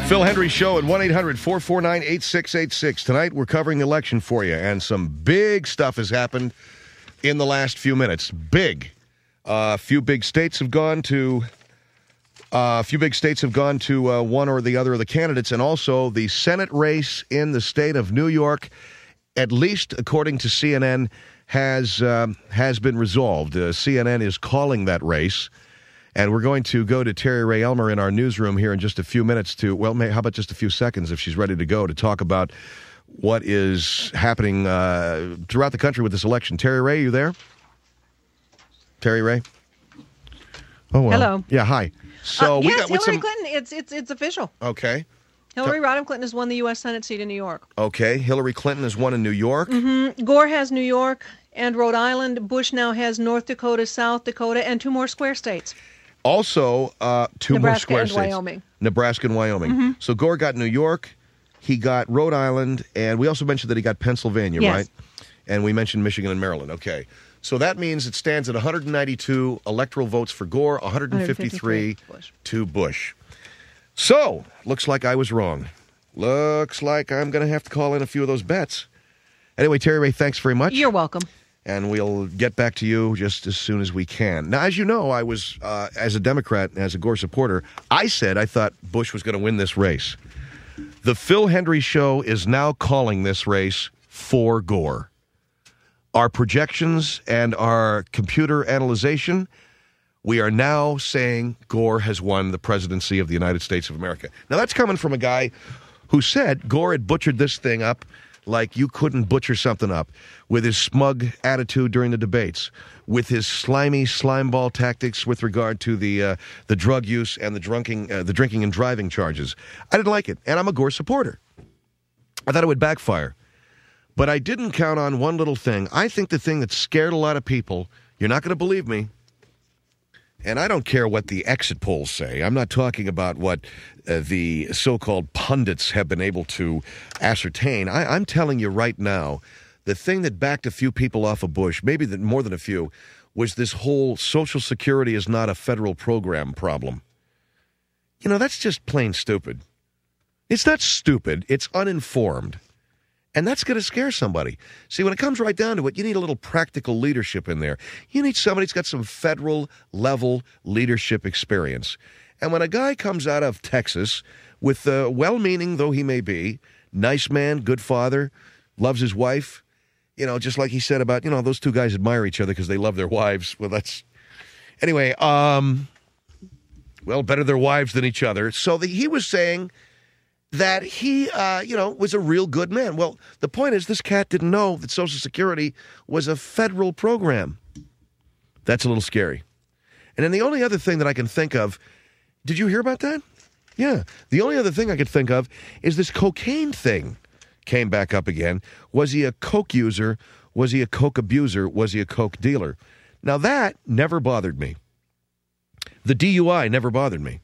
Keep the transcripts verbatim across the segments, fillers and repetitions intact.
Phil Hendry Show at one eight hundred four four nine eight six eight six. Tonight, we're covering the election for you, and some big stuff has happened in the last few minutes. Big. A uh, few big states have gone to... A uh, few big states have gone to uh, one or the other of the candidates, and also the Senate race in the state of New York, at least according to C N N, has, um, has been resolved. Uh, C N N is calling that race. And we're going to go to Terry Ray Elmer in our newsroom here in just a few minutes to, well, may, how about just a few seconds if she's ready to go to talk about what is happening uh, throughout the country with this election. Terry Ray, you there? Terry Ray? Oh, well. Hello. Yeah, hi. So uh, we yes, got Hillary some... Clinton, it's, it's, it's official. Okay. Hillary Rodham Clinton has won the U S Senate seat in New York. Okay. Hillary Clinton has won in New York. Mm-hmm. Gore has New York and Rhode Island. Bush now has North Dakota, South Dakota, and two more square states. Also, uh, two Nebraska more square and states. Wyoming. Nebraska and Wyoming. Mm-hmm. So Gore got New York, he got Rhode Island, and we also mentioned that he got Pennsylvania, yes. right? And we mentioned Michigan and Maryland. Okay. So that means it stands at one hundred ninety-two electoral votes for Gore, one hundred fifty-three Bush. To Bush. So, looks like I was wrong. Looks like I'm going to have to call in a few of those bets. Anyway, Terry Ray, thanks very much. You're welcome. And we'll get back to you just as soon as we can. Now, as you know, I was, uh, as a Democrat and as a Gore supporter, I said I thought Bush was going to win this race. The Phil Hendry Show is now calling this race for Gore. Our projections and our computer analyzation, we are now saying Gore has won the presidency of the United States of America. Now, that's coming from a guy who said Gore had butchered this thing up like you couldn't butcher something up, with his smug attitude during the debates, with his slimy slimeball tactics with regard to the uh, the drug use and the drunking, uh, the drinking and driving charges. I didn't like it, and I'm a Gore supporter. I thought it would backfire. But I didn't count on one little thing. I think the thing that scared a lot of people, you're not going to believe me, and I don't care what the exit polls say. I'm not talking about what uh, the so-called pundits have been able to ascertain. I, I'm telling you right now, the thing that backed a few people off of Bush, maybe that more than a few, was this whole Social Security is not a federal program problem. You know, that's just plain stupid. It's not stupid. It's uninformed. And that's going to scare somebody. See, when it comes right down to it, you need a little practical leadership in there. You need somebody who's got some federal-level leadership experience. And when a guy comes out of Texas with, uh, well-meaning though he may be, nice man, good father, loves his wife, you know, just like he said about, you know, those two guys admire each other because they love their wives. Well, that's... Anyway, um... well, better their wives than each other. So the, he was saying that he, uh, you know, was a real good man. Well, the point is this cat didn't know that Social Security was a federal program. That's a little scary. And then the only other thing that I can think of, did you hear about that? Yeah. The only other thing I could think of is this cocaine thing came back up again. Was he a coke user? Was he a coke abuser? Was he a coke dealer? Now that never bothered me. The D U I never bothered me.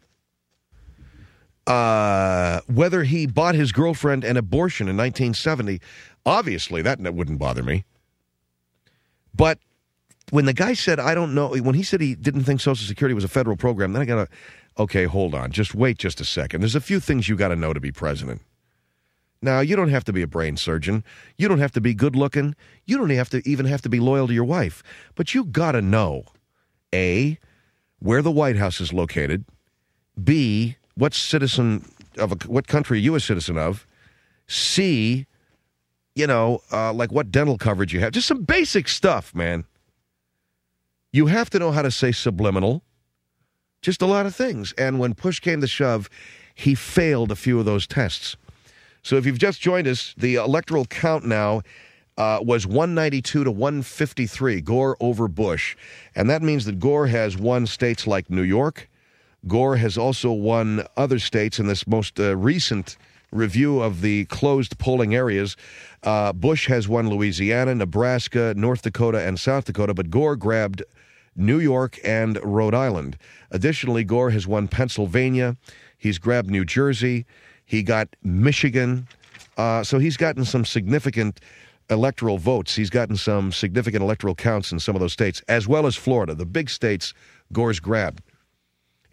Uh, whether he bought his girlfriend an abortion in nineteen seventy, obviously that wouldn't bother me. But when the guy said, I don't know, when he said he didn't think Social Security was a federal program, then I got to, okay, hold on, just wait just a second. There's a few things you got to know to be president. Now, you don't have to be a brain surgeon. You don't have to be good looking. You don't have to even have to be loyal to your wife. But you got to know, A, where the White House is located, B, what citizen of a, what country are you a citizen of? C, you know, uh, like what dental coverage you have. Just some basic stuff, man. You have to know how to say subliminal. Just a lot of things. And when push came to shove, he failed a few of those tests. So if you've just joined us, the electoral count now uh, was one ninety-two to one fifty-three, Gore over Bush. And that means that Gore has won states like New York. Gore has also won other states in this most uh, recent review of the closed polling areas. Uh, Bush has won Louisiana, Nebraska, North Dakota, and South Dakota, but Gore grabbed New York and Rhode Island. Additionally, Gore has won Pennsylvania. He's grabbed New Jersey. He got Michigan. Uh, so he's gotten some significant electoral votes. He's gotten some significant electoral counts in some of those states, as well as Florida, the big states Gore's grabbed.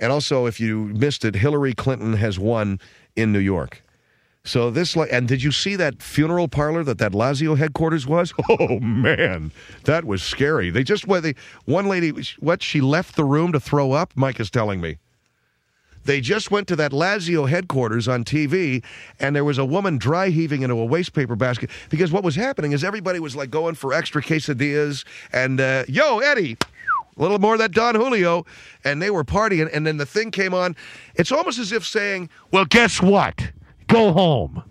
And also, if you missed it, Hillary Clinton has won in New York. So this, like, and did you see that funeral parlor that that Lazio headquarters was? Oh man, that was scary. They just what they one lady what she left the room to throw up. Mike is telling me they just went to that Lazio headquarters on T V, and there was a woman dry heaving into a waste paper basket because what was happening is everybody was like going for extra quesadillas and uh, yo Eddie. A little more of that Don Julio, and they were partying, and then the thing came on. It's almost as if saying, well, guess what? Go home.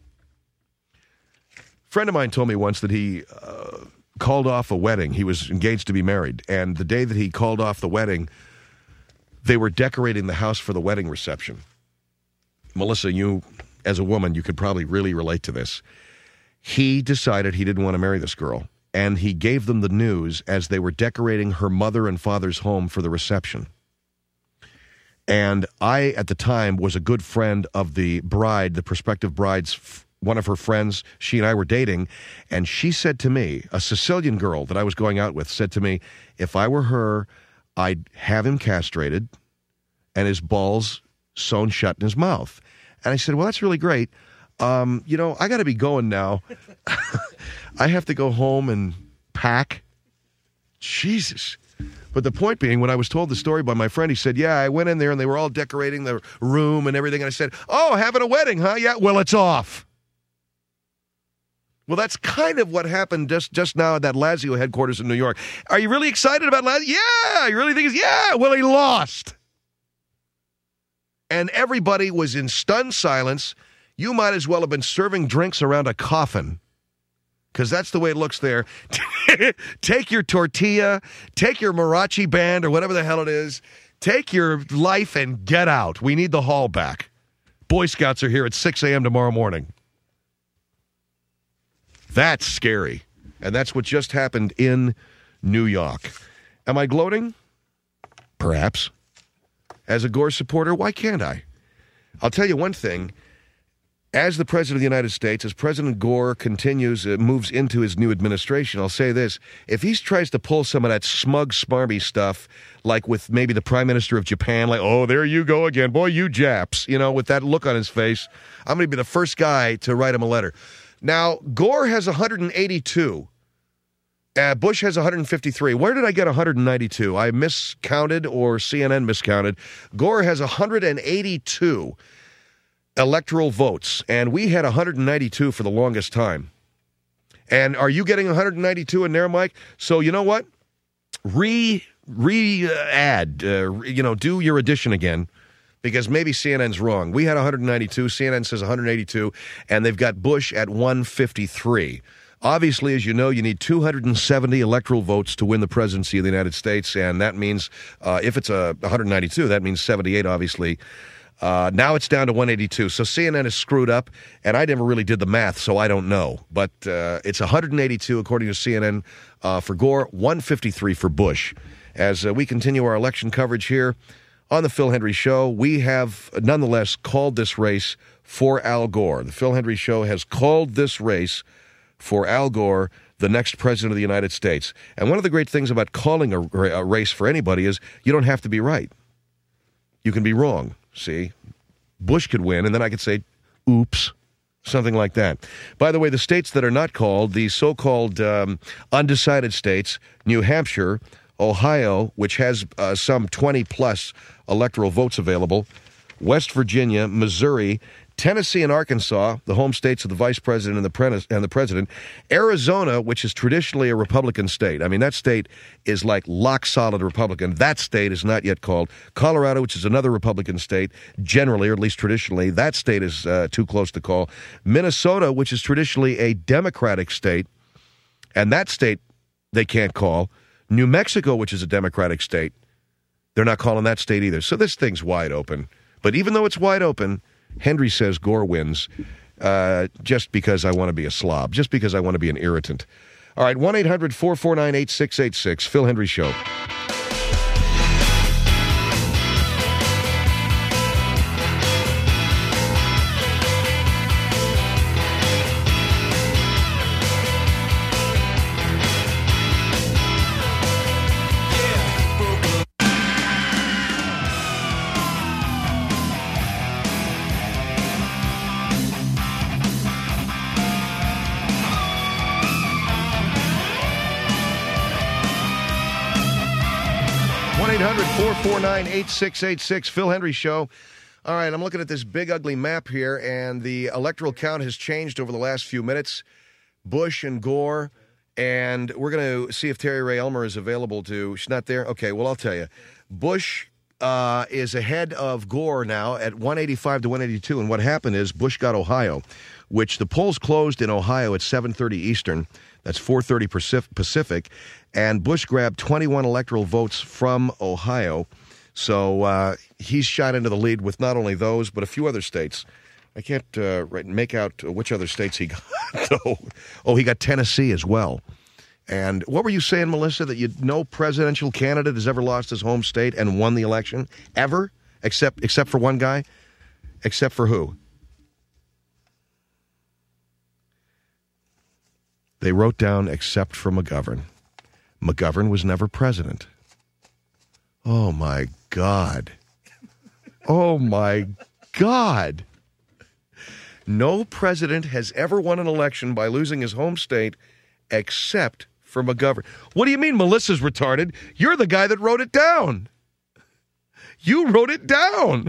A friend of mine told me once that he uh, called off a wedding. He was engaged to be married, and the day that he called off the wedding, they were decorating the house for the wedding reception. Melissa, you, as a woman, you could probably really relate to this. He decided he didn't want to marry this girl. And he gave them the news as they were decorating her mother and father's home for the reception. And I, at the time, was a good friend of the bride, the prospective bride's, one of her friends. She and I were dating. And she said to me, a Sicilian girl that I was going out with, said to me, if I were her, I'd have him castrated and his balls sewn shut in his mouth. And I said, well, that's really great. Um, you know, I got to be going now. I have to go home and pack. Jesus. But the point being, when I was told the story by my friend, he said, yeah, I went in there and they were all decorating the room and everything. And I said, oh, having a wedding, huh? Yeah, well, it's off. Well, that's kind of what happened just, just now at that Lazio headquarters in New York. Are you really excited about Lazio? Yeah. You really think it's, yeah, well, he lost. And everybody was in stunned silence. You might as well have been serving drinks around a coffin. Because that's the way it looks there. Take your tortilla, take your mariachi band or whatever the hell it is, take your life and get out. We need the hall back. Boy Scouts are here at six a.m. tomorrow morning. That's scary. And that's what just happened in New York. Am I gloating? Perhaps. As a Gore supporter, why can't I? I'll tell you one thing. As the President of the United States, as President Gore continues, uh, moves into his new administration, I'll say this. If he tries to pull some of that smug, smarmy stuff, like with maybe the Prime Minister of Japan, like, oh, there you go again. Boy, you Japs, you know, with that look on his face, I'm going to be the first guy to write him a letter. Now, Gore has one hundred eighty-two. Uh, Bush has one hundred fifty-three. Where did I get one hundred ninety-two? I miscounted or C N N miscounted. Gore has one hundred eighty-two. Electoral votes, and we had one hundred ninety-two for the longest time. And are you getting one hundred ninety-two in there, Mike? So you know what? Re, re uh, add, uh, you know, do your addition again, because maybe C N N's wrong. We had one hundred ninety-two, C N N says one hundred eighty-two, and they've got Bush at one hundred fifty-three. Obviously, as you know, you need two hundred seventy electoral votes to win the presidency of the United States, and that means, uh, if it's a one hundred ninety-two, that means seventy-eight, obviously. Uh, now it's down to one eighty-two. So C N N is screwed up, and I never really did the math, so I don't know. But uh, it's one hundred eighty-two, according to C N N, uh, for Gore, one hundred fifty-three for Bush. As uh, we continue our election coverage here on the Phil Hendrie Show, we have nonetheless called this race for Al Gore. The Phil Hendrie Show has called this race for Al Gore, the next president of the United States. And one of the great things about calling a, a race for anybody is you don't have to be right. You can be wrong. See, Bush could win, and then I could say, oops, something like that. By the way, the states that are not called, the so-called um, undecided states, New Hampshire, Ohio, which has uh, some twenty-plus electoral votes available, West Virginia, Missouri, Tennessee and Arkansas, the home states of the vice president and the, pre- and the president, Arizona, which is traditionally a Republican state. I mean, that state is like lock-solid Republican. That state is not yet called. Colorado, which is another Republican state, generally, or at least traditionally, that state is uh, too close to call. Minnesota, which is traditionally a Democratic state, and that state they can't call. New Mexico, which is a Democratic state, they're not calling that state either. So this thing's wide open. But even though it's wide open, Hendrie says Gore wins uh, just because I want to be a slob, just because I want to be an irritant. All right, one eight hundred four four nine eight six eight six, Phil Hendrie Show. hundred, four four nine, eight six eight six. Phil Hendrie Show. All right, I'm looking at this big, ugly map here, and the electoral count has changed over the last few minutes. Bush and Gore, and we're going to see if Terry Ray Elmer is available to... She's not there? Okay, well, I'll tell you. Bush uh, is ahead of Gore now at one eighty-five to one eighty-two, and what happened is Bush got Ohio, which the polls closed in Ohio at seven thirty Eastern. That's four thirty Pacific, and Bush grabbed twenty-one electoral votes from Ohio. So uh, he's shot into the lead with not only those, but a few other states. I can't uh, right, make out which other states he got, though. Oh, he got Tennessee as well. And what were you saying, Melissa, that you no presidential candidate has ever lost his home state and won the election? Ever? Except except for one guy? Except for who? They wrote down except for McGovern. McGovern was never president. Oh, my God. Oh, my God. No president has ever won an election by losing his home state except for McGovern. What do you mean Melissa's retarded? You're the guy that wrote it down. You wrote it down.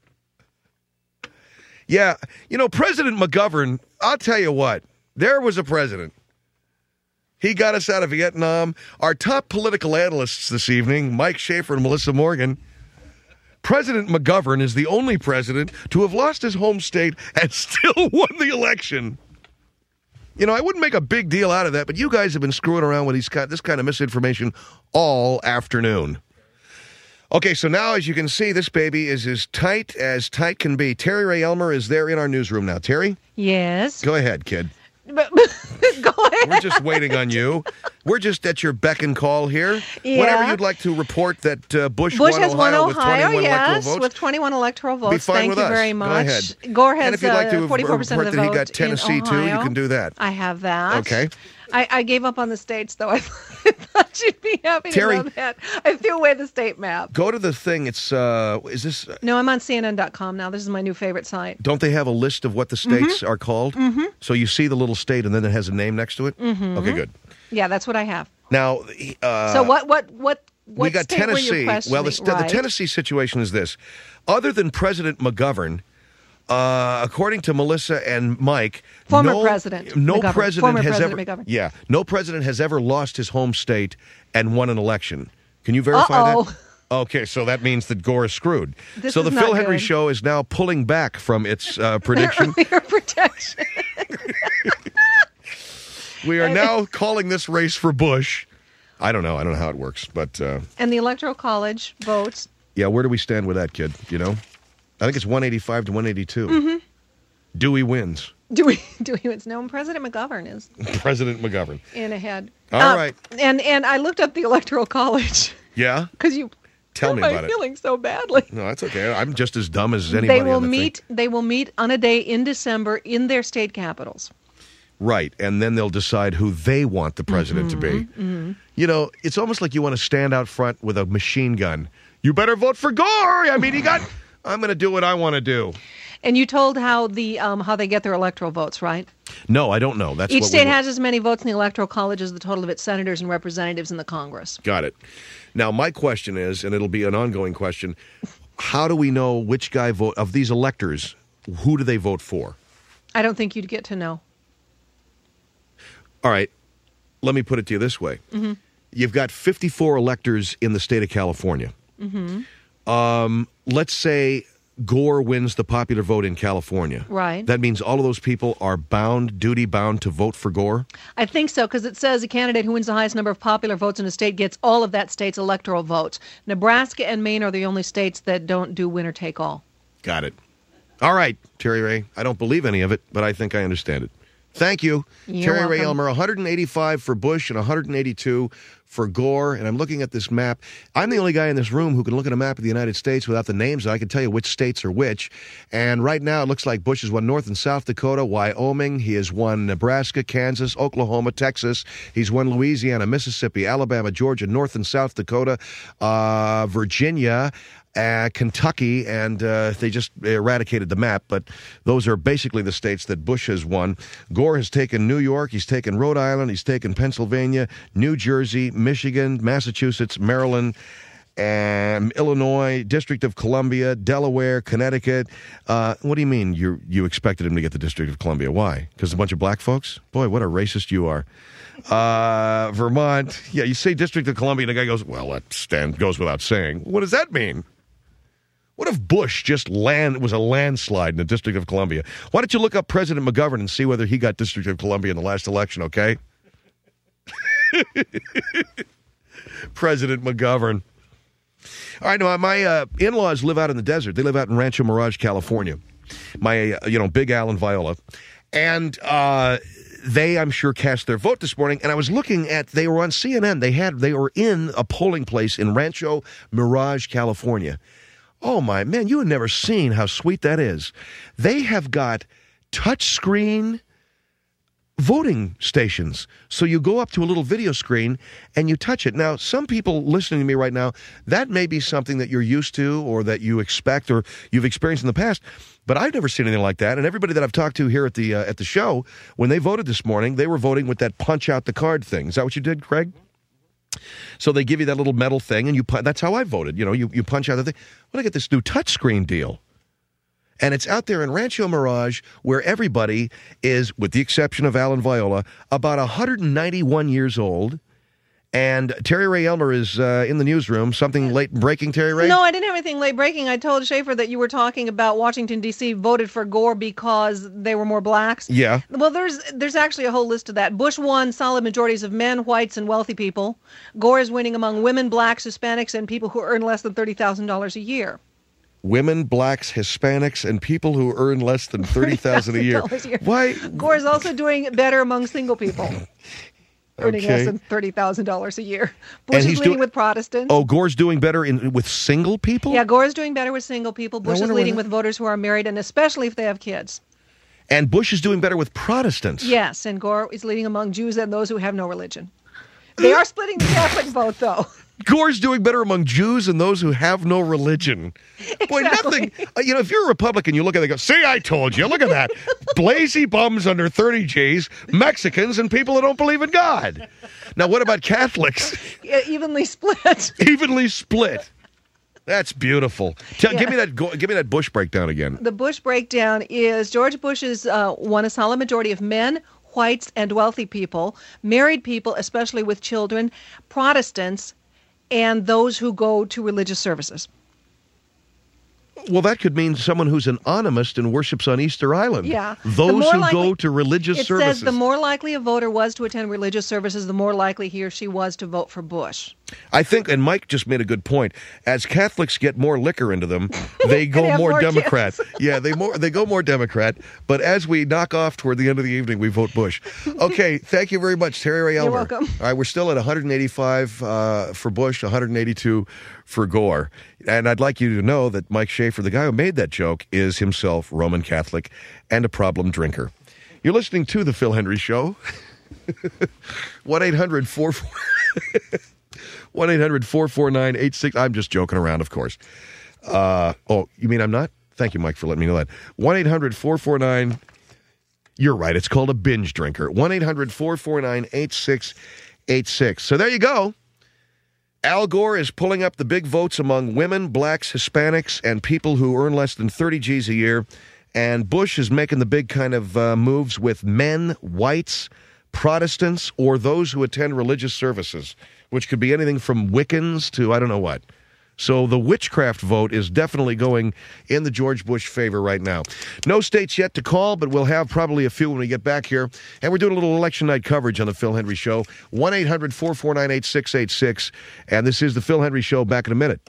Yeah, you know, President McGovern, I'll tell you what, there was a president. He got us out of Vietnam. Our top political analysts this evening, Mike Schaefer and Melissa Morgan. President McGovern is the only president to have lost his home state and still won the election. You know, I wouldn't make a big deal out of that, but you guys have been screwing around with these, this kind of misinformation all afternoon. Okay, so now, as you can see, this baby is as tight as tight can be. Terry Ray Elmer is there in our newsroom now. Terry? Yes. Go ahead, kid. But, but, go ahead. We're just waiting on you. We're just at your beck and call here. Yeah. Whatever you'd like to report that uh, Bush, Bush won has Ohio won with Ohio, twenty-one yes, electoral votes. with twenty-one electoral votes. Be fine Thank with you us. very Go much. ahead. Gore has and if you'd like to uh, forty-four percent of report the that vote he got Tennessee in too, Ohio. you can do that. I have that. Okay. I, I gave up on the states, though. I thought you'd be happy Terry, to know that. I threw away the state map. Go to the thing. It's uh, is this? Uh, no, I'm on C N N dot com now. This is my new favorite site. Don't they have a list of what the states mm-hmm. are called? Mm-hmm. So you see the little state, and then it has a name next to it. Mm-hmm. Okay, good. Yeah, that's what I have. Now, uh, so what? What? What? What we got state were you Tennessee. questioning? Well, the, right. the Tennessee situation is this: other than President McGovern. Uh, according to Melissa and Mike, former no, president, no McGovern. president former has president ever, McGovern. yeah, no president has ever lost his home state and won an election. Can you verify Uh-oh. that? Okay, so that means that Gore is screwed. This so is the not Phil Hendrie good. Show is now pulling back from its uh, prediction. Earlier protection. We are now calling this race for Bush. I don't know. I don't know how it works, but uh, and the Electoral College votes. Yeah, where do we stand with that, kid? You know, I think it's one eighty-five to one eighty-two. Mm-hmm. Dewey wins. Dewey, Dewey wins. No, President McGovern is President McGovern in ahead. All uh, right. And and I looked up the Electoral College. Yeah. Because you tell hurt me my about it. Feeling so badly. No, that's okay. I'm just as dumb as anybody. They will on the meet. thing. They will meet on a day in December in their state capitals. Right, and then they'll decide who they want the president mm-hmm, to be. Mm-hmm. You know, it's almost like you want to stand out front with a machine gun. You better vote for Gore. I mean, he got. I'm going to do what I want to do. And you told how the um, how they get their electoral votes, right? No, I don't know. That's each what state we has as many votes in the Electoral College as the total of its senators and representatives in the Congress. Got it. Now, my question is, and it'll be an ongoing question: how do we know which guy vote of these electors? Who do they vote for? I don't think you'd get to know. All right, let me put it to you this way. Mm-hmm. You've got fifty-four electors in the state of California. Mm-hmm. Um, let's say Gore wins the popular vote in California. Right. That means all of those people are bound, duty bound to vote for Gore? I think so, because it says a candidate who wins the highest number of popular votes in a state gets all of that state's electoral votes. Nebraska and Maine are the only states that don't do winner take all. Got it. All right, Terry Ray. I don't believe any of it, but I think I understand it. Thank you. You're Terry Ray welcome. Elmer, one hundred eighty-five for Bush and one hundred eighty-two for Gore. And I'm looking at this map. I'm the only guy in this room who can look at a map of the United States without the names. I can tell you which states are which. And right now it looks like Bush has won North and South Dakota, Wyoming. He has won Nebraska, Kansas, Oklahoma, Texas. He's won Louisiana, Mississippi, Alabama, Georgia, North and South Dakota, uh, Virginia, Uh, Kentucky, and uh, they just eradicated the map, but those are basically the states that Bush has won. Gore has taken New York, he's taken Rhode Island, he's taken Pennsylvania, New Jersey, Michigan, Massachusetts, Maryland, and Illinois, District of Columbia, Delaware, Connecticut. Uh, what do you mean you you expected him to get the District of Columbia? Why? Because a bunch of black folks? Boy, what a racist you are. Uh, Vermont. Yeah, you say District of Columbia, and the guy goes, well, that stand goes without saying. What does that mean? What if Bush just land was a landslide in the District of Columbia? Why don't you look up President McGovern and see whether he got District of Columbia in the last election, okay? President McGovern. All right, no, my uh, in-laws live out in the desert. They live out in Rancho Mirage, California. My, uh, you know, Big Al and Viola. And uh, they, I'm sure, cast their vote this morning. And I was looking at, they were on C N N. They had, they were in a polling place in Rancho Mirage, California. Oh, my, man, you have never seen how sweet that is. They have got touchscreen voting stations. So you go up to a little video screen and you touch it. Now, some people listening to me right now, that may be something that you're used to or that you expect or you've experienced in the past, but I've never seen anything like that. And everybody that I've talked to here at the uh, at the show, when they voted this morning, they were voting with that punch out the card thing. Is that what you did, Craig? So they give you that little metal thing, and you pu- that's how I voted. You know, you, you punch out the thing. Well, I get this new touchscreen deal. And it's out there in Rancho Mirage where everybody is, with the exception of Alan Viola, about one hundred ninety-one years old. And Terry Ray Elmer is uh, in the newsroom. Something late breaking, Terry Ray? No, I didn't have anything late breaking. I told Schaefer that you were talking about Washington, D C voted for Gore because they were more blacks. Yeah. Well, there's there's actually a whole list of that. Bush won solid majorities of men, whites, and wealthy people. Gore is winning among women, blacks, Hispanics, and people who earn less than thirty thousand dollars a year. Women, blacks, Hispanics, and people who earn less than thirty thousand dollars a year. Why? Gore is also doing better among single people. Earning Okay. less than thirty thousand dollars a year. Bush is he's leading doing- with Protestants. Oh, Gore's doing better in with single people? Yeah, Gore is doing better with single people. Bush is wonder why leading that- with voters who are married, and especially if they have kids. And Bush is doing better with Protestants. Yes, and Gore is leading among Jews and those who have no religion. They are splitting the Catholic vote, though. Gore's doing better among Jews and those who have no religion. Boy, Exactly. nothing. Uh, you know, if you're a Republican, you look at it and go, see, I told you. Look at that. Blazy bums under thirty G's, Mexicans, and people that don't believe in God. Now, what about Catholics? Yeah, evenly split. Evenly split. That's beautiful. Tell, Yeah. Give me that. Go, give me that Bush breakdown again. The Bush breakdown is George Bush has uh, won a solid majority of men, whites, and wealthy people, married people, especially with children, Protestants, and those who go to religious services. Well, that could mean someone who's an animist and worships on Easter Island. Yeah. The Those more who likely- go to religious It services. says the more likely a voter was to attend religious services, the more likely he or she was to vote for Bush. I think, and Mike just made a good point. As Catholics get more liquor into them, they go They have more, more Democrat. Yeah, they more they go more Democrat. But as we knock off toward the end of the evening, we vote Bush. Okay, thank you very much, Terry Ray Elmer. You're welcome. All right, we're still at one hundred eighty-five uh, for Bush, one hundred eighty-two for Gore. And I'd like you to know that Mike Schaefer, the guy who made that joke, is himself Roman Catholic and a problem drinker. You're listening to The Phil Hendry Show. one eight hundred four four nine eight six I'm just joking around, of course. Uh, oh, you mean I'm not? Thank you, Mike, for letting me know that. one eight hundred four four nine You're right. It's called a binge drinker. one eight hundred four four nine eight six eight six So there you go. Al Gore is pulling up the big votes among women, blacks, Hispanics, and people who earn less than thirty G's a year. And Bush is making the big kind of uh, moves with men, whites, Protestants, or those who attend religious services, which could be anything from Wiccans to I don't know what. So the witchcraft vote is definitely going in the George Bush favor right now. No states yet to call, but we'll have probably a few when we get back here. And we're doing a little election night coverage on the Phil Hendry Show. one eight hundred four four nine eight six eight six And this is the Phil Hendry Show. Back in a minute.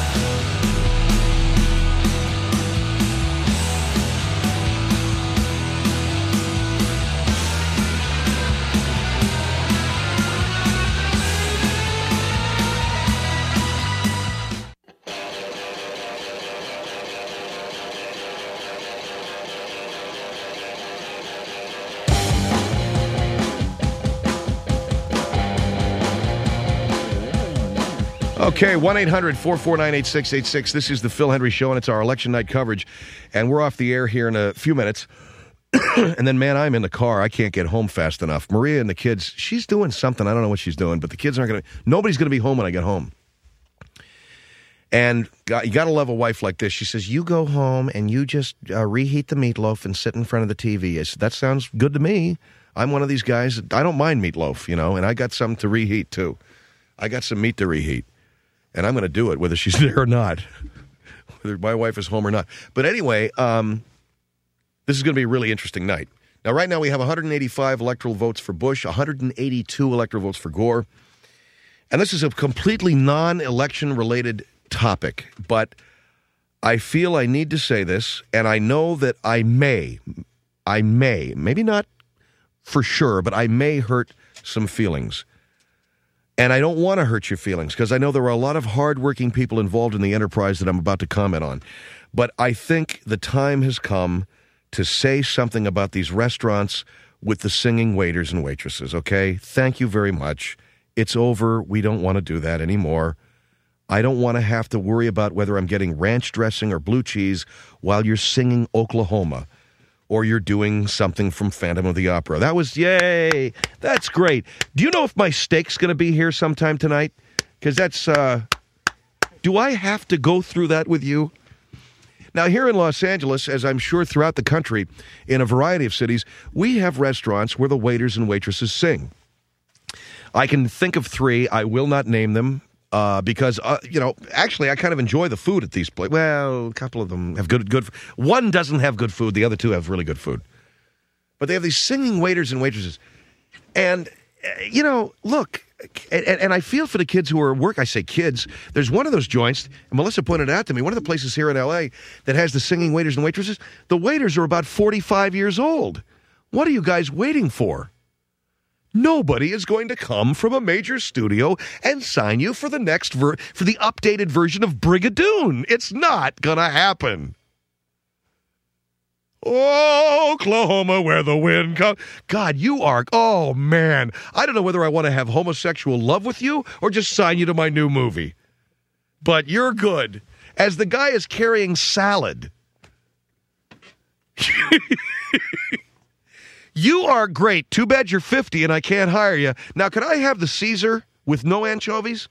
Okay, one eight hundred four four nine eight six eight six This is the Phil Hendry Show, and it's our election night coverage. And we're off the air here in a few minutes. And then, man, I'm in the car. I can't get home fast enough. Maria and the kids, she's doing something. I don't know what she's doing, but the kids aren't going to, nobody's going to be home when I get home. And got, you got to love a wife like this. She says, you go home and you just uh, reheat the meatloaf and sit in front of the T V. I said, that sounds good to me. I'm one of these guys. I don't mind meatloaf, you know, and I got some to reheat, too. I got some meat to reheat, and I'm going to do it whether she's there or not, whether my wife is home or not. But anyway, um, this is going to be a really interesting night. Now, right now we have one hundred eighty-five electoral votes for Bush, one hundred eighty-two electoral votes for Gore. And this is a completely non-election related topic, but I feel I need to say this, and I know that I may, I may, maybe not for sure, but I may hurt some feelings. And I don't want to hurt your feelings because I know there are a lot of hardworking people involved in the enterprise that I'm about to comment on. But I think the time has come to say something about these restaurants with the singing waiters and waitresses, okay? Thank you very much. It's over. We don't want to do that anymore. I don't want to have to worry about whether I'm getting ranch dressing or blue cheese while you're singing Oklahoma or you're doing something from Phantom of the Opera. That was, yay, that's great. Do you know if my steak's going to be here sometime tonight? Because that's, uh, do I have to go through that with you? Now, here in Los Angeles, as I'm sure throughout the country, in a variety of cities, we have restaurants where the waiters and waitresses sing. I can think of three. I will not name them. Uh, because, uh, you know, actually, I kind of enjoy the food at these places. Well, a couple of them have good, good. One doesn't have good food. The other two have really good food. But they have these singing waiters and waitresses. And, uh, you know, look, and, and I feel for the kids who are at work. I say kids. There's one of those joints, and Melissa pointed it out to me, one of the places here in L A that has the singing waiters and waitresses. The waiters are about forty-five years old. What are you guys waiting for? Nobody is going to come from a major studio and sign you for the next ver- for the updated version of Brigadoon. It's not going to happen. Oh, Oklahoma, where the wind comes. God, you are, oh, man. I don't know whether I want to have homosexual love with you or just sign you to my new movie. But you're good. As the guy is carrying salad. You are great. Too bad you're fifty and I can't hire you. Now, can I have the Caesar with no anchovies?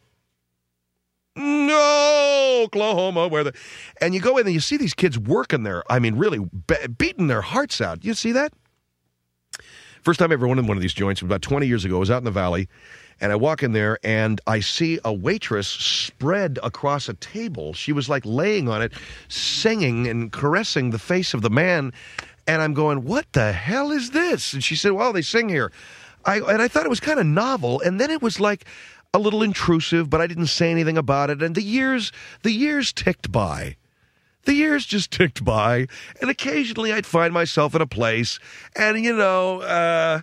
No, Oklahoma, where the... And you go in and you see these kids working there. I mean, really be- beating their hearts out. You see that? First time I ever went in one of these joints was about twenty years ago. I was out in the valley, and I walk in there, and I see a waitress spread across a table. She was like laying on it, singing and caressing the face of the man. And I'm going, what the hell is this? And she said, well, they sing here. I, and I thought it was kind of novel. And then it was like a little intrusive, but I didn't say anything about it. And the years, the years ticked by. The years just ticked by. And occasionally I'd find myself in a place. And, you know, uh,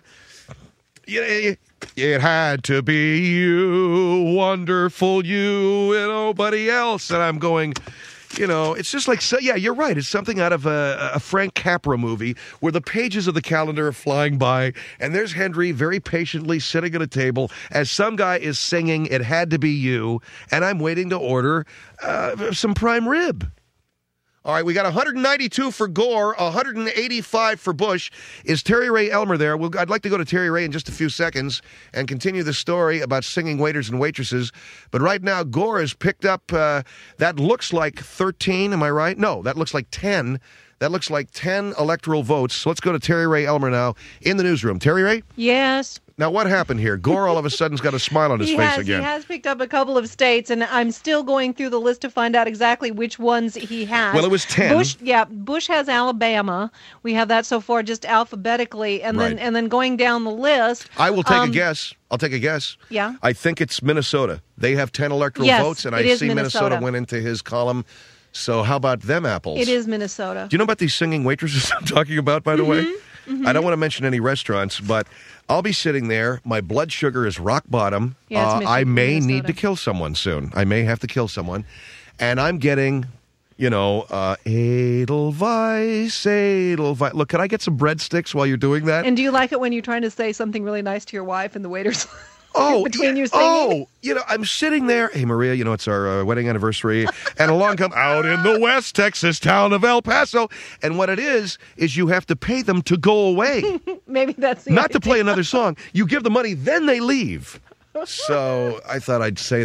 it, it had to be you, wonderful you, and nobody else. And I'm going... You know, it's just like, so, yeah, you're right. It's something out of a, a Frank Capra movie where the pages of the calendar are flying by, and there's Henry very patiently sitting at a table as some guy is singing It Had to Be You, and I'm waiting to order uh, some prime rib. All right, we got one hundred ninety-two for Gore, one hundred eighty-five for Bush. Is Terry Ray Elmer there? We'll, I'd like to go to Terry Ray in just a few seconds and continue the story about singing waiters and waitresses. But right now, Gore has picked up, uh, that looks like thirteen, am I right? No, that looks like ten. That looks like ten electoral votes. So let's go to Terry Ray Elmer now in the newsroom. Terry Ray? Yes. Now, what happened here? Gore all of a sudden's got a smile on his he face has, again. He has picked up a couple of states, and I'm still going through the list to find out exactly which ones he has. Well, it was ten. Bush, yeah, Bush has Alabama. We have that so far just alphabetically, and Right. then and then going down the list. I will take um, a guess. I'll take a guess. Yeah. I think it's Minnesota. They have ten electoral Yes, votes, and it I is see Minnesota. Minnesota went into his column. So how about them apples? It is Minnesota. Do you know about these singing waitresses I'm talking about, by the Mm-hmm. way? Mm-hmm. I don't want to mention any restaurants, but I'll be sitting there. My blood sugar is rock bottom. Yeah, it's uh, Mich- I may Minnesota. need to kill someone soon. I may have to kill someone. And I'm getting, you know, uh, Edelweiss, Edelweiss. Look, can I get some breadsticks while you're doing that? And do you like it when you're trying to say something really nice to your wife and the waiters? Oh, between yeah, you singing? Oh, you know, I'm sitting there. Hey, Maria, you know, it's our uh, wedding anniversary. And along come out in the West Texas town of El Paso. And what it is, is you have to pay them to go away. Maybe that's the Not to idea. play another song. You give the money, then they leave. So I thought I'd say that.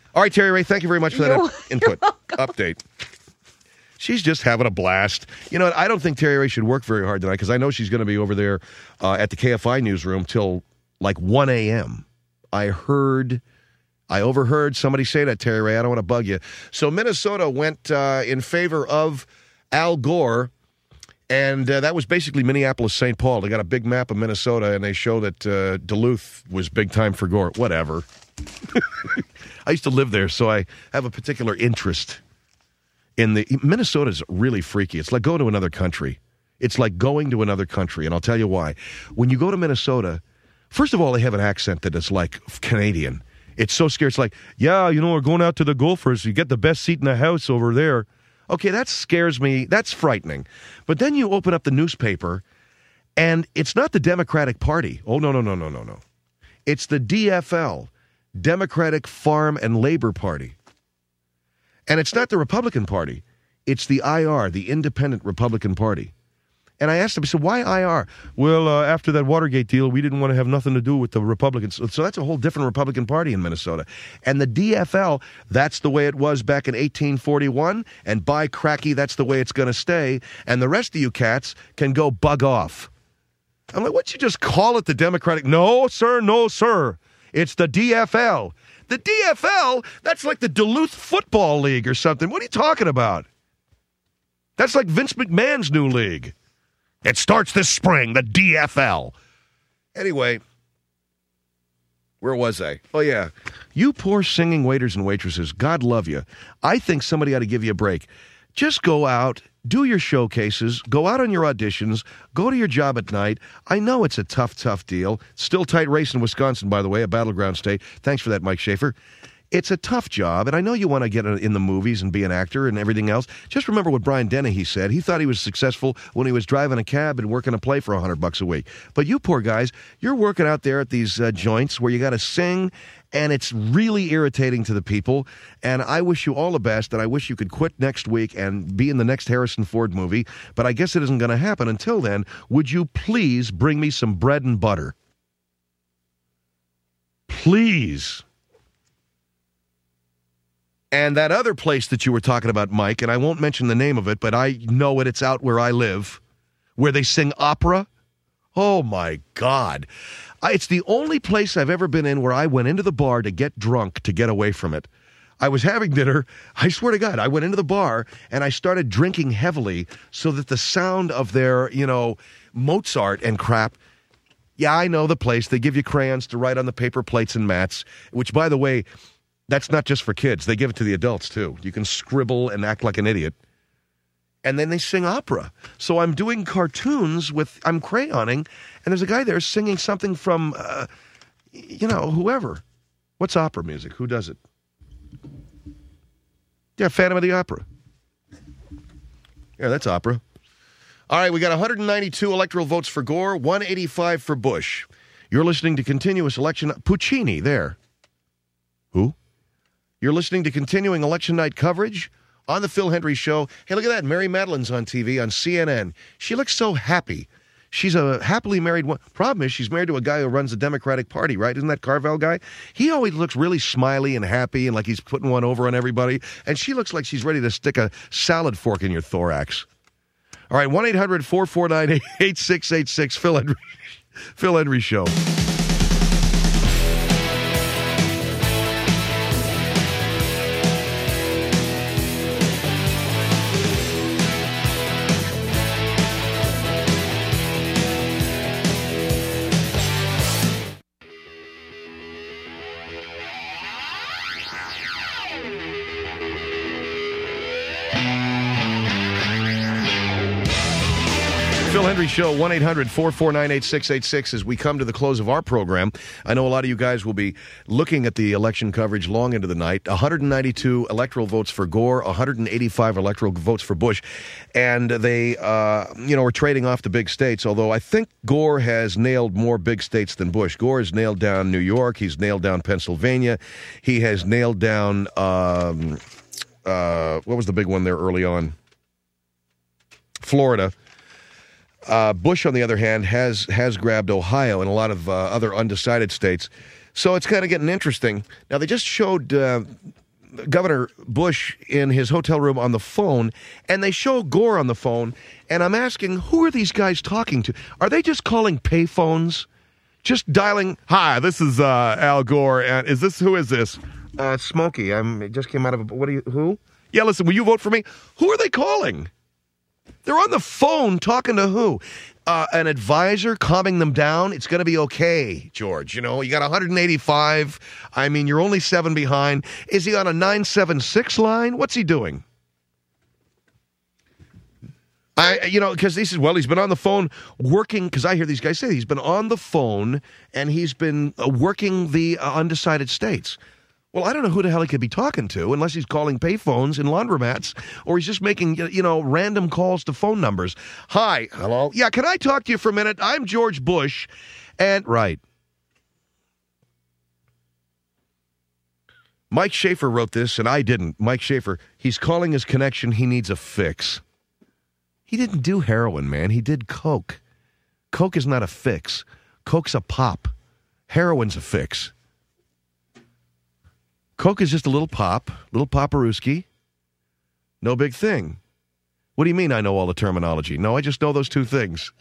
All right, Terry Ray, thank you very much for that You're- input. Update. She's just having a blast. You know, I don't think Terry Ray should work very hard tonight because I know she's going to be over there uh, at the K F I newsroom till like one a.m. I heard, I overheard somebody say that, Terry Ray. I don't want to bug you. So Minnesota went uh, in favor of Al Gore, and uh, that was basically Minneapolis-Saint Paul. They got a big map of Minnesota, and they show that uh, Duluth was big time for Gore. Whatever. I used to live there, so I have a particular interest in the... Minnesota's really freaky. It's like going to another country. It's like going to another country, and I'll tell you why. When you go to Minnesota, first of all, they have an accent that is like Canadian. It's so scary. It's like, yeah, you know, we're going out to the Gophers. You get the best seat in the house over there. Okay, that scares me. That's frightening. But then you open up the newspaper, and it's not the Democratic Party. Oh, no, no, no, no, no, no. It's the D F L, Democratic Farm and Labor Party. And it's not the Republican Party. It's the I R, the Independent Republican Party. And I asked him, I said, why I R? Well, uh, after that Watergate deal, we didn't want to have nothing to do with the Republicans. So that's a whole different Republican Party in Minnesota. And the D F L, that's the way it was back in eighteen forty-one. And by cracky, that's the way it's going to stay. And the rest of you cats can go bug off. I'm like, what'd you just call it the Democratic? No, sir, no, sir. It's the D F L. The D F L, that's like the Duluth Football League or something. What are you talking about? That's like Vince McMahon's new league. It starts this spring, the D F L. Anyway, where was I? Oh, yeah. You poor singing waiters and waitresses, God love you. I think somebody ought to give you a break. Just go out, do your showcases, go out on your auditions, go to your job at night. I know it's a tough, tough deal. Still tight race in Wisconsin, by the way, a battleground state. Thanks for that, Mike Schaefer. It's a tough job, and I know you want to get in the movies and be an actor and everything else. Just remember what Brian Dennehy said. He thought he was successful when he was driving a cab and working a play for a hundred bucks a week. But you poor guys, you're working out there at these uh, joints where you got to sing, and it's really irritating to the people. And I wish you all the best, and I wish you could quit next week and be in the next Harrison Ford movie. But I guess it isn't going to happen. Until then, would you please bring me some bread and butter? Please. And that other place that you were talking about, Mike, and I won't mention the name of it, but I know it. It's out where I live, where they sing opera. Oh, my God. I, it's the only place I've ever been in where I went into the bar to get drunk to get away from it. I was having dinner. I swear to God, I went into the bar, and I started drinking heavily so that the sound of their, you know, Mozart and crap. Yeah, I know the place. They give you crayons to write on the paper plates and mats, which, by the way, that's not just for kids. They give it to the adults, too. You can scribble and act like an idiot. And then they sing opera. So I'm doing cartoons with, I'm crayoning, and there's a guy there singing something from, uh, you know, whoever. What's opera music? Who does it? Yeah, Phantom of the Opera. Yeah, that's opera. All right, we got one hundred ninety-two electoral votes for Gore, one eighty-five for Bush. You're listening to Continuous Election. Puccini, there. Who? You're listening to continuing election night coverage on the Phil Hendry Show. Hey, look at that. Mary Madeline's on T V on C N N. She looks so happy. She's a happily married one. Problem is, she's married to a guy who runs the Democratic Party, right? Isn't that Carvel guy? He always looks really smiley and happy and like he's putting one over on everybody. And she looks like she's ready to stick a salad fork in your thorax. All right, one eight hundred four four nine eight six eight six, Phil Hendry, Phil Hendry Show. Phil Hendry Show, one eight hundred four four nine eight six eight six. As we come to the close of our program, I know a lot of you guys will be looking at the election coverage long into the night. one hundred ninety-two electoral votes for Gore, one hundred eighty-five electoral votes for Bush. And they, uh, you know, are trading off the big states, although I think Gore has nailed more big states than Bush. Gore has nailed down New York. He's nailed down Pennsylvania. He has nailed down, um, uh, what was the big one there early on? Florida. Uh, Bush, on the other hand, has has grabbed Ohio and a lot of uh, other undecided states. So it's kind of getting interesting. Now, they just showed uh, Governor Bush in his hotel room on the phone, and they show Gore on the phone, and I'm asking, who are these guys talking to? Are they just calling payphones? Just dialing, hi, this is uh, Al Gore, and is this, who is this? Uh, Smokey, I'm, it just came out of, a, what are you, who? Yeah, listen, will you vote for me? Who are they calling? They're on the phone talking to who? Uh, an advisor calming them down? It's going to be okay, George. You know, you got one hundred eighty-five. I mean, you're only seven behind. Is he on a nine seven six line? What's he doing? I, you know, because he says, well, he's been on the phone working, because I hear these guys say he's been on the phone and he's been uh, working the uh, undecided states. Well, I don't know who the hell he could be talking to unless he's calling payphones in laundromats or he's just making, you know, random calls to phone numbers. Hi. Hello? Yeah, can I talk to you for a minute? I'm George Bush. And, right. Mike Schaefer wrote this, and I didn't. Mike Schaefer, he's calling his connection. He needs a fix. He didn't do heroin, man. He did coke. Coke is not a fix. Coke's a pop. Heroin's a fix. Coke is just a little pop, little paparooski. No big thing. What do you mean I know all the terminology? No, I just know those two things.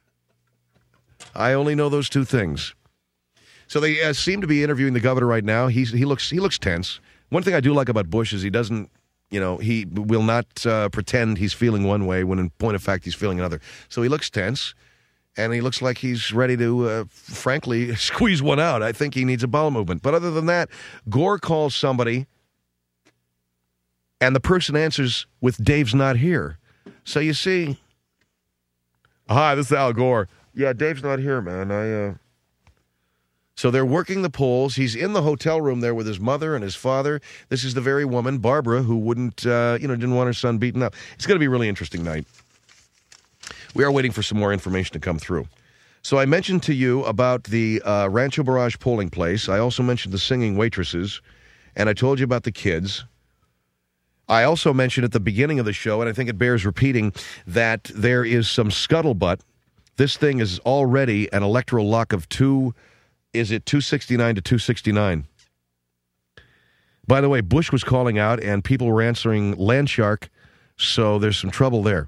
I only know those two things. So they uh, seem to be interviewing the governor right now. He's, he looks he looks tense. One thing I do like about Bush is he doesn't, you know, he will not uh, pretend he's feeling one way when in point of fact he's feeling another. So he looks tense. And he looks like he's ready to, uh, frankly, squeeze one out. I think he needs a bowel movement. But other than that, Gore calls somebody, and the person answers with Dave's not here. So you see, hi, this is Al Gore. Yeah, Dave's not here, man. I. Uh... So they're working the polls. He's in the hotel room there with his mother and his father. This is the very woman, Barbara, who wouldn't, uh, you know, didn't want her son beaten up. It's going to be a really interesting night. We are waiting for some more information to come through. So I mentioned to you about the uh, Rancho Barrage polling place. I also mentioned the singing waitresses, and I told you about the kids. I also mentioned at the beginning of the show, and I think it bears repeating, that there is some scuttlebutt. This thing is already an electoral lock of two, is it two sixty-nine to two sixty-nine? By the way, Bush was calling out, and people were answering Landshark, so there's some trouble there.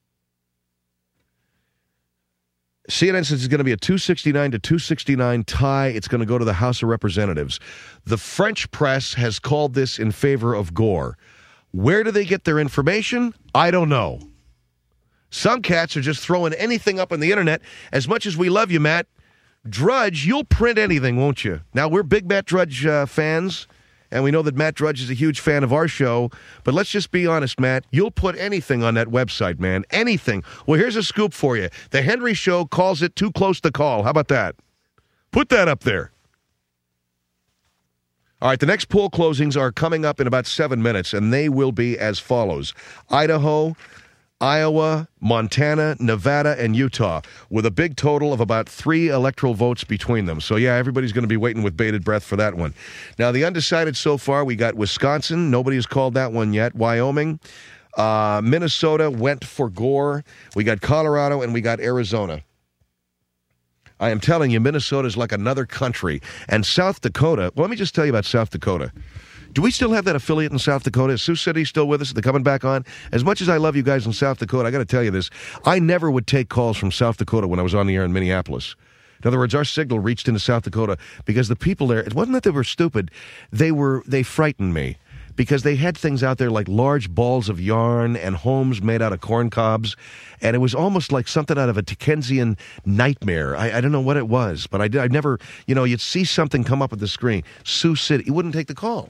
C N N says it's going to be a two sixty-nine to two sixty-nine tie. It's going to go to the House of Representatives. The French press has called this in favor of Gore. Where do they get their information? I don't know. Some cats are just throwing anything up on the internet. As much as we love you, Matt, Drudge, you'll print anything, won't you? Now, we're big Matt Drudge uh, fans, and we know that Matt Drudge is a huge fan of our show, but let's just be honest, Matt. You'll put anything on that website, man. Anything. Well, here's a scoop for you. The Henry Show calls it too close to call. How about that? Put that up there. All right, the next poll closings are coming up in about seven minutes, and they will be as follows. Idaho, Iowa, Montana, Nevada, and Utah, with a big total of about three electoral votes between them. So, yeah, everybody's going to be waiting with bated breath for that one. Now, the undecided so far, we got Wisconsin. Nobody has called that one yet. Wyoming. Uh, Minnesota went for Gore. We got Colorado, and we got Arizona. I am telling you, Minnesota is like another country. And South Dakota, well, let me just tell you about South Dakota. Do we still have that affiliate in South Dakota? Is Sioux City still with us? Are they coming back on? As much as I love you guys in South Dakota, I got to tell you this. I never would take calls from South Dakota when I was on the air in Minneapolis. In other words, our signal reached into South Dakota because the people there, it wasn't that they were stupid. They were, they frightened me because they had things out there like large balls of yarn and homes made out of corn cobs. And it was almost like something out of a Dickensian nightmare. I, I don't know what it was, but I did. I never, you know, you'd see something come up at the screen. Sioux City, you wouldn't take the call.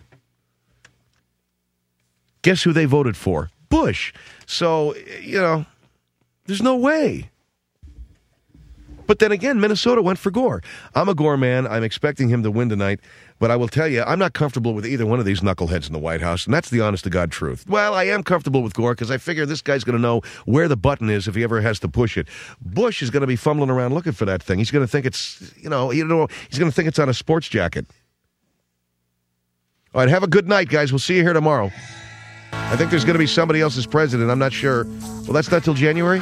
Guess who they voted for? Bush. So, you know, there's no way. But then again, Minnesota went for Gore. I'm a Gore man. I'm expecting him to win tonight. But I will tell you, I'm not comfortable with either one of these knuckleheads in the White House, and that's the honest-to-God truth. Well, I am comfortable with Gore because I figure this guy's going to know where the button is if he ever has to push it. Bush is going to be fumbling around looking for that thing. He's going to think it's, you know, you know, he's going to think it's on a sports jacket. All right, have a good night, guys. We'll see you here tomorrow. I think there's going to be somebody else as president. I'm not sure. Well, that's not till January?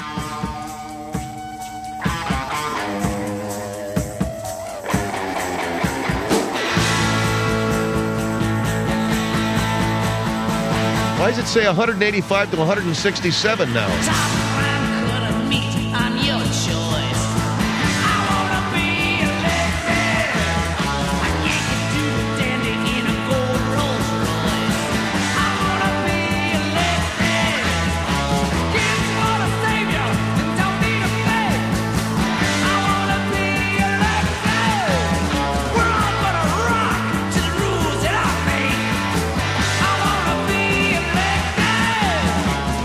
Why does it say one hundred eighty-five to one hundred sixty-seven now? Top line cut of meat, I'm your choice. I wanna be elected. I can't get to the dandy in a gold Rolls Royce. I wanna be elected. Kids wanna save you and don't need a beg. I wanna be elected. We're all gonna rock to the rules that I make. I wanna be elected.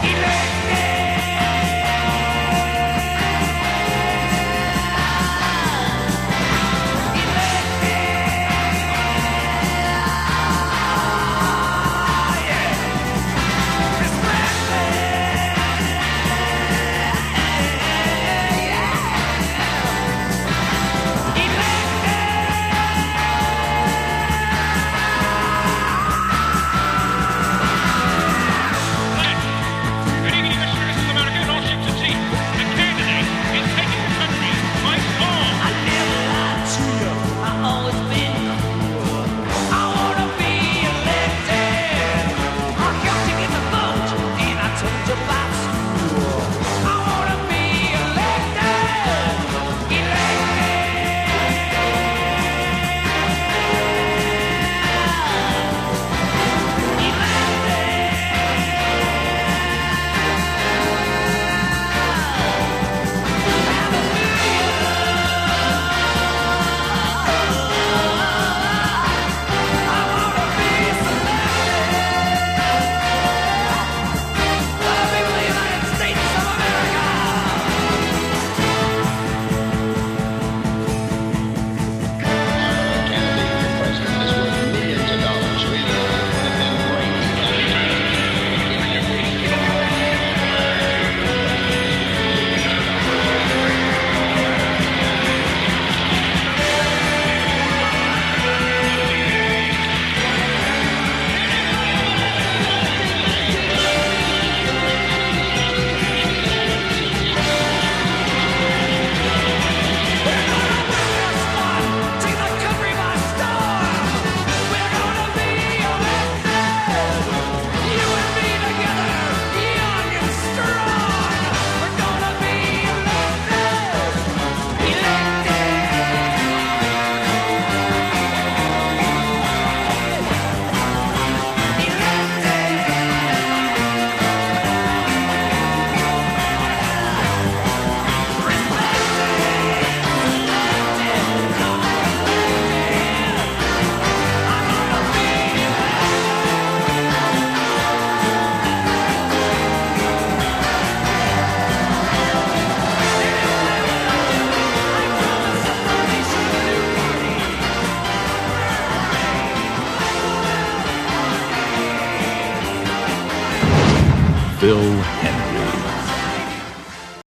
Good evening, Mister and Missus America, and all ships at sea. The candidate is taking the country by storm. I never lied to you. I always been cool. I wanna be elected. I got to get the vote, and I told you about school. I wanna be elected. Take the country by storm. We're gonna be elected. You and me together, young and strong. We're gonna be elected. Phil